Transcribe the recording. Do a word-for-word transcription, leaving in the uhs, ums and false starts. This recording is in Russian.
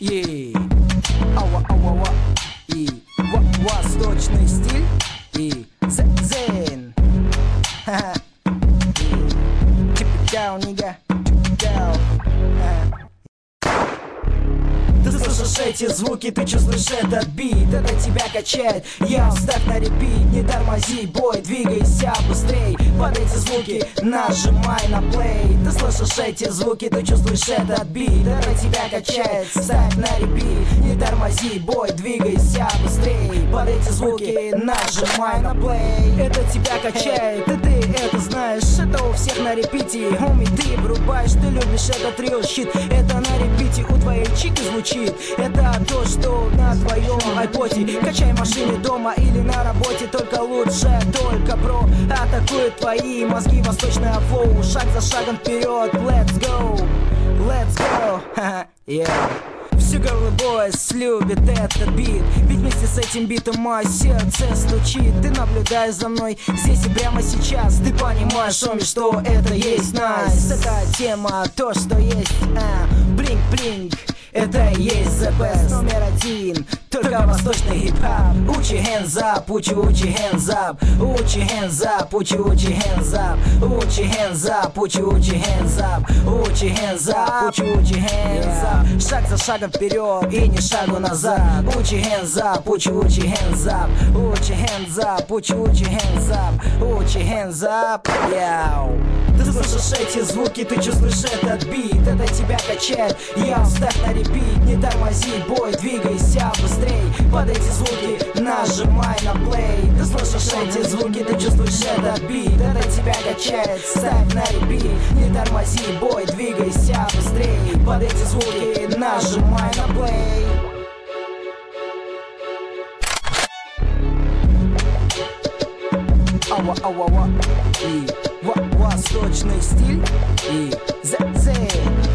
И ава-ава-ва. И восточный стиль. И зен. Ха-ха. Chip it down, nigga. Chip it down. Ты слышишь эти звуки, ты чувствуешь этот бит, это тебя качает. Я ставь на репит, не тормози, бой, двигайся быстрей. Под эти звуки нажимай на плей. Ты слышишь эти звуки, ты чувствуешь этот бит, это тебя качает. Ставь на репит, не тормози, бой, двигайся быстрей. Под эти звуки нажимай на плей. Это тебя качает, и ты это знаешь. Это у всех на репите, хоми, ты врубаешь. Ты любишь этот real shit, это на репите у твоей чики звучит. Это то, что на твоем айподе. Качай в машине, дома или на работе. Только лучше, только про атакует твои мозги восточное флоу. Шаг за шагом вперед, let's go, let's go, ха-ха, yeah. Все girl boys любят этот бит, ведь вместе с этим битом мое сердце стучит. Ты наблюдаешь за мной здесь и прямо сейчас. Ты понимаешь, Оми, что это есть nice. Это тема, то, что есть блинк-блинк. Это и есть the best, номер один, только восточный хип-хап. Put your hands up, put your, put your hands up. Put your hands up, put your, put your hands up. Put your hands up, put your, put your hands up. Put your hands up, put your, put your hands up. Шаг за шагом вперед и не шагу назад. Put your hands up, put your, put your hands up. Put your hands up, put your, put your hands up. Put your hands up, yeah. Ты слышишь эти звуки, ты чувствуешь этот бит, это тебя качает. Я ставь на репит, не тормози, бой, двигайся быстрей. Под эти звуки нажимай на плей. Ты слышишь эти звуки, ты чувствуешь этот бит, это тебя качает. Ставь на репит, не тормози, бой, двигайся быстрей. Под эти звуки нажимай на плей. Ава-ава-ва. И восточный стиль. И зе-зе.